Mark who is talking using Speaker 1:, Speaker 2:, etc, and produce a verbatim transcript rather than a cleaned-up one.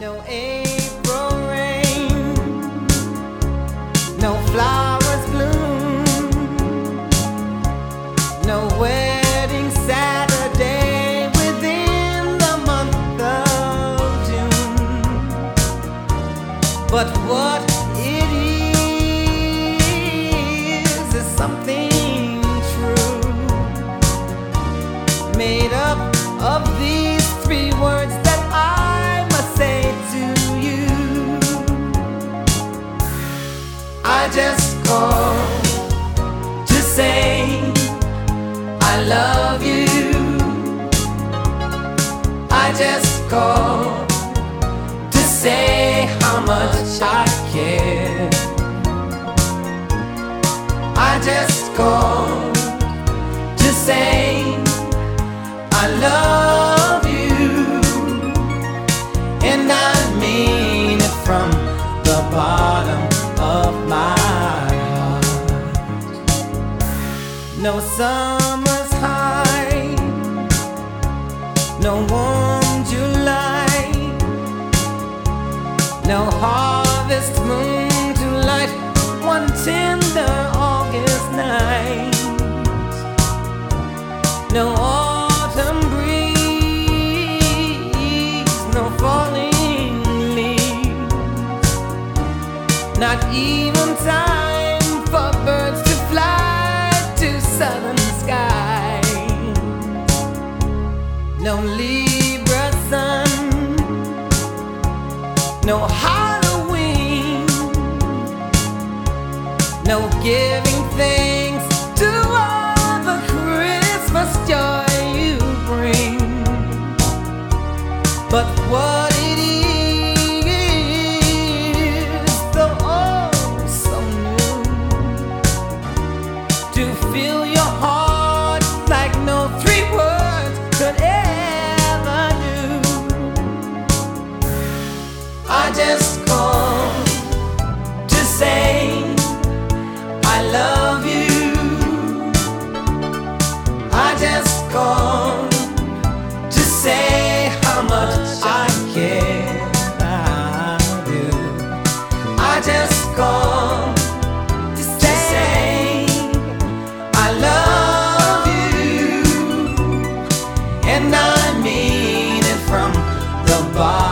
Speaker 1: No April rain, no flowers bloom, no wedding Saturday within the month of June. But what it is is something true, made up of these three words that I must say to you. I just called to say I love you. I just called to say how much I care. I just called to say I love you, and I mean it from the bottom of my heart. No summer's high, no warm July, no harvest moon to light one tender August night, no autumn breeze, no falling leaves, not even time for birds to fly to southern skies, no Libra sun, no Halloween, no giving thanks to all the Christmas joy you bring. But what it is, though oh so new, to fill your heart like no three words could ever do. I just called to say I love you. I just called to say how much I care. I do. I just called to say I love you, and I mean it from the bottom